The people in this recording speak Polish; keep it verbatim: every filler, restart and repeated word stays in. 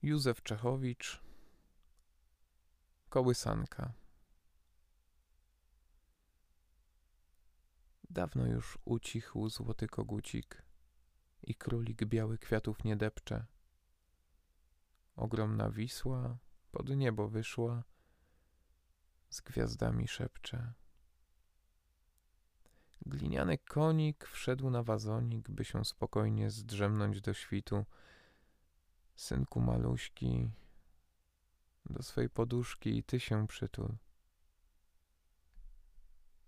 Józef Czechowicz. Kołysanka. Dawno już ucichł złoty kogucik i królik biały kwiatów nie depcze. Ogromna Wisła pod niebo wyszła, z gwiazdami szepcze. Gliniany konik wszedł na wazonik, by się spokojnie zdrzemnąć do świtu. Synku maluśki, do swej poduszki i ty się przytul.